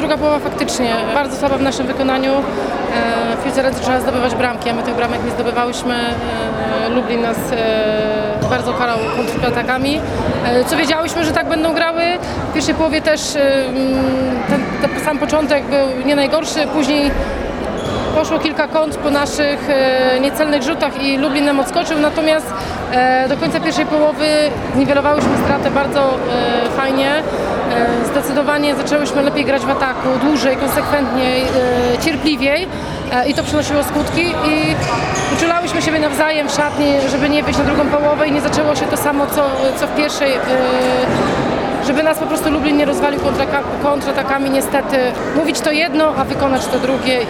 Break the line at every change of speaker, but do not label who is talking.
druga połowa faktycznie bardzo słaba w naszym wykonaniu. W piłce ręcznej trzeba zdobywać bramki, a my tych bramek nie zdobywałyśmy. Lublin nas bardzo karał kontratakami, co wiedziałyśmy, że tak będą grały. W pierwszej połowie też ten sam początek był nie najgorszy, później poszło kilka kont po naszych niecelnych rzutach i Lublin nam odskoczył, natomiast do końca pierwszej połowy niwelowałyśmy stratę bardzo fajnie. Zdecydowanie zaczęłyśmy lepiej grać w ataku, dłużej, konsekwentniej, cierpliwiej i to przynosiło skutki i uczulałyśmy siebie nawzajem w szatni, żeby nie wyjść na drugą połowę i nie zaczęło się to samo co w pierwszej, żeby nas po prostu Lublin nie rozwalił kontratakami, niestety. Mówić to jedno, a wykonać to drugie.